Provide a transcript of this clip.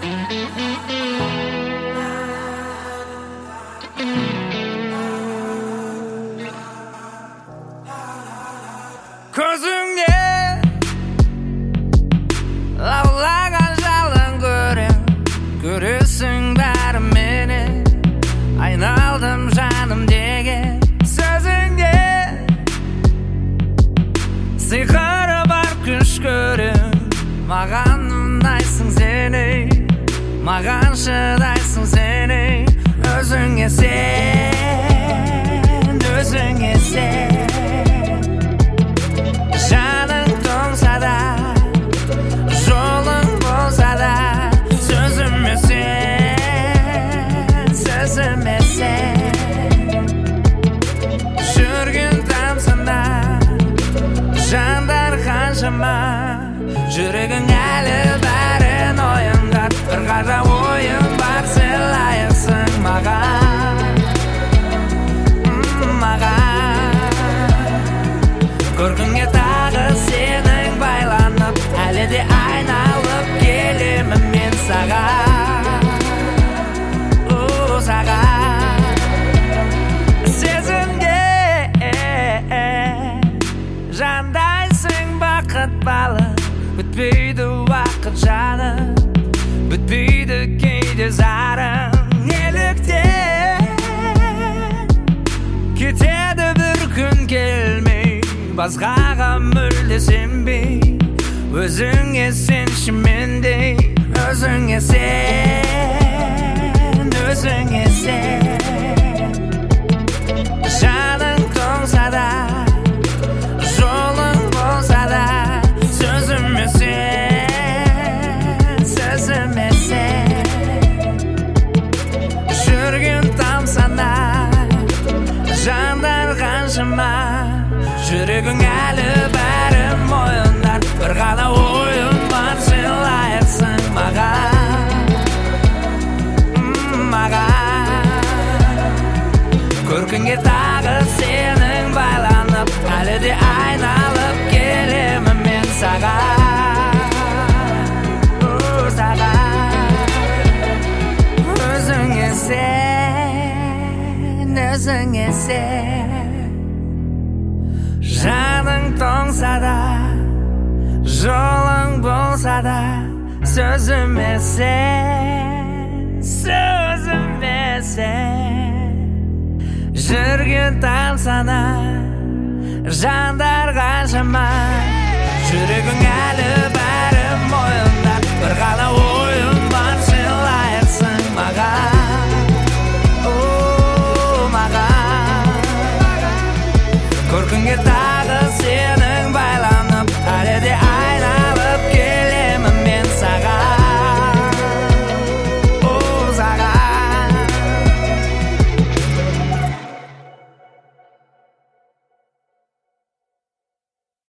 Көзіңде лаулаған жалын көресің бәрі мені айналдым жаным деген сөзіңде сиқыры бар күш көрем маған ұнайсың сені маған шыдайсың сені өзіңе сен жаның тоңса да жолың болса да сөзіме сен жүрген тамсанда жандар қаншама жүрегің әлі бәрін ойыңдар бір ғажап ойың бар сен лайықсың маған көркіңе тағы сенің байланып әлі де айналып келемін мен саған сезімге жандайсың бақыт балы бітпейді уақыт жаным бітпейді кейде зарың неліктен кетеді бір күн келмей басқаға мүлде сенбей өзіңе сенші мендей өзіңе сен жаның тоңса да жолың болса да сөзіме сен жүрген тамсана жандар қаншама жүрегің әлі бәрі мойындар бір ғана ойым бар сен лайықсың маған көркіңе тағы сенің байланып әлі де айналып келемін мен саған өзіңе сен жаның тоңса да жолың болса да сөзіме сен жүрген тамсана жандар қаншама жүрегің әлі бәрі мойын